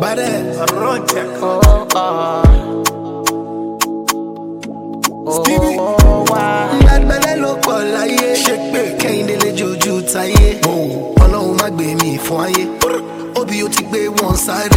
Bade, Stevie, Mad Belle ló pọ̀ láyé. Ṣé pé Kẹ́hìndé lè jojú táyé? Ọlọ́run má gbé mi fún ayé. Obi ó ti gbé wọn sáré.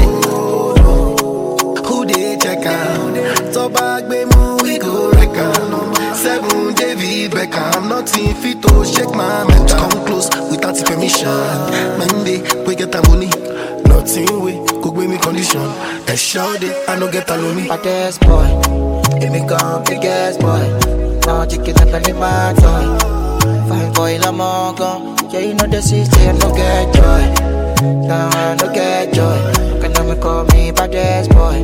Who dey check am? Tó bá gbé mú we go wreck am. 7 David Beckham, nothing fit to shake my mental. Come close without permission. Monday, we get the money. Nothing we could give me condition. A shout it, I no get alone me. Baddest boy, it me come biggest boy. Now chicken up in my toy. Fine boy, I'm all gone. Yeah, you know the system, I no get joy. Now I no get joy. Can I call me baddest boy?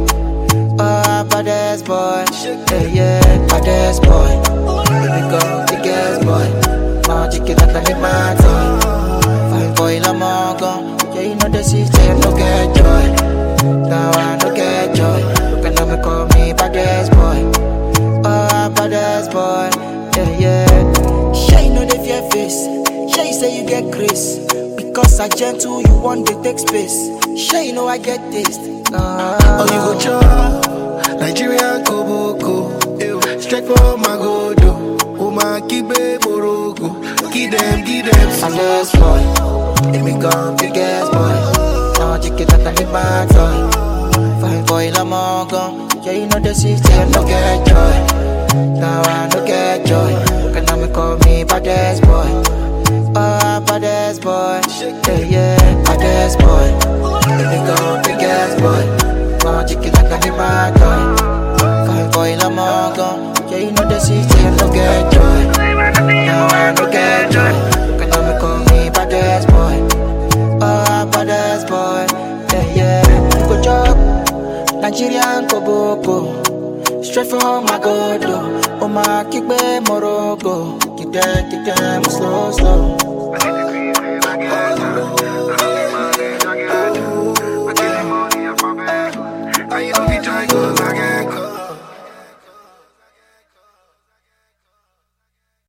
Oh, baddest boy. Yeah, baddest boy. It me come biggest boy. Now chicken up in my toy. Fine boy, I'm all gone. Yeah, you know the system, no get joy. Now I no get joy. Can I call me baddest boy? Oh, baddest boy. Yeah. Shay, you know the fear face. Shay, you say you get grace. Because I gentle, you want to take space. Shay, you know I get taste. Oh, you go chop Nigerian Koboko. Strike for my godo. Oh, my kibe borogo. Give them. Baddest boy. Let me go, biggest boy. Now chicken that I my toy. Fine boy, I'm all gone. Yeah, you know the system, no get joy. Now I no get joy. Can I call me baddest boy? Oh, baddest boy. Yeah, baddest boy. Let me go, biggest boy. Now chicken that I my toy. Fine boy, I'm all gone. Yeah, you know the system, no get joy. Now I no get joy. Can I call me baddest boy? Oh, baddest boy. Yeah. You go chop Nigerian Koboko. Straight from my godo. Oh, my kickbe morogo. Kick them, slow. I don't be trying to